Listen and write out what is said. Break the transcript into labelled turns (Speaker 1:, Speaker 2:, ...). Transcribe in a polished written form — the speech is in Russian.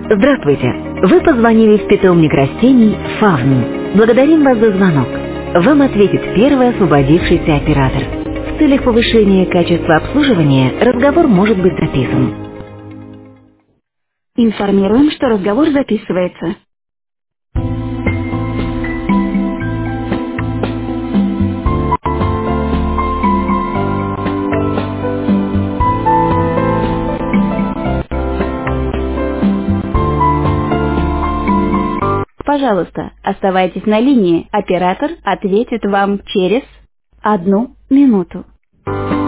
Speaker 1: Здравствуйте! Вы позвонили в питомник растений «Фавн». Благодарим вас за звонок. Вам ответит первый освободившийся оператор. В целях повышения качества обслуживания разговор может быть записан. Информируем, что разговор записывается. Пожалуйста, оставайтесь на линии. Оператор ответит вам через 1 минуту.